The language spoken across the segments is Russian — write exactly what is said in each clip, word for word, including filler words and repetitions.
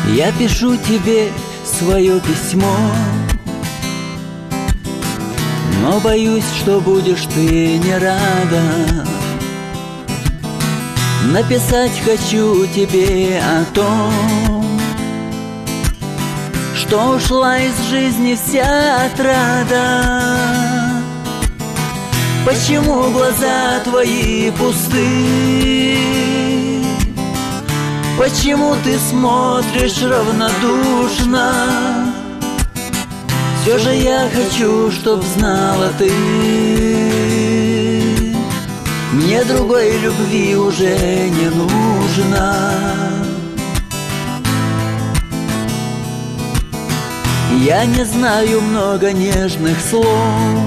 Я пишу тебе свое письмо, но боюсь, что будешь ты не рада. Написать хочу тебе о том, что ушла из жизни вся отрада. Почему глаза твои пусты? Почему ты смотришь равнодушно? Все же я хочу, чтоб знала ты, мне другой любви уже не нужно. Я не знаю много нежных слов,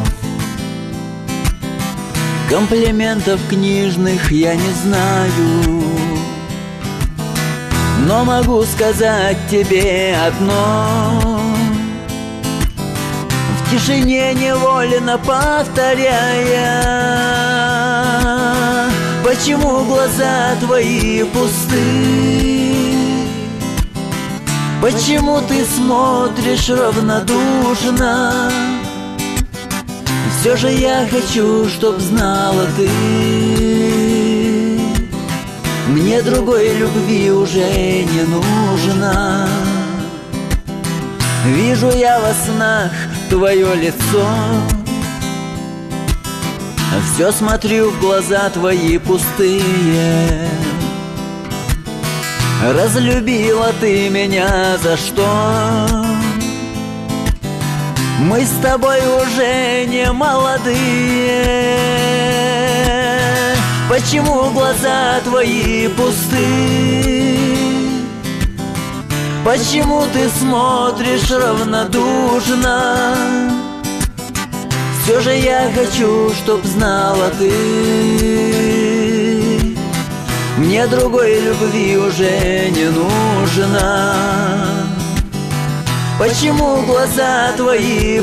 комплиментов книжных я не знаю, но могу сказать тебе одно, в тишине невольно повторяя: почему глаза твои пусты? Почему ты смотришь равнодушно? Все же я хочу, чтоб знала ты, мне другой любви уже не нужно. Вижу я во снах твое лицо, все смотрю в глаза твои пустые. Разлюбила ты меня за что? Мы с тобой уже не молодые. Почему глаза твои пусты? Почему ты смотришь равнодушно? Все же я хочу, чтоб знала ты, мне другой любви уже не нужно. Почему глаза твои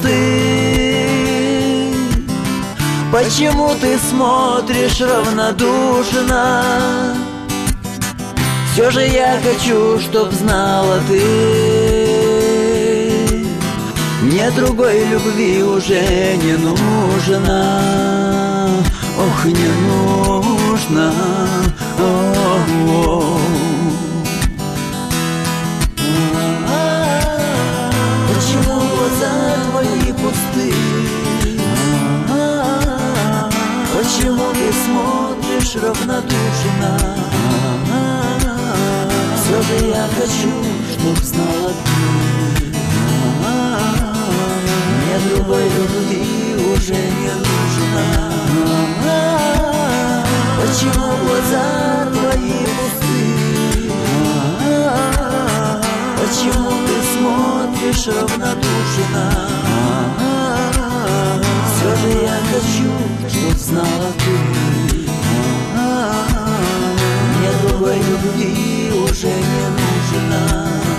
пусты? Почему ты смотришь равнодушно? Все же я хочу, чтоб знала ты, мне другой любви уже не нужно. Ох, не нужно. О-о-о. Почему глаза твои пусты? Почему ты смотришь равнодушно? Все же я хочу, чтоб знала ты, мне другой любви уже не нужно. Почему глаза твои пусты? Почему ты смотришь равнодушно? Все же я хочу, чтоб знала ты, мне другой любви уже не нужно.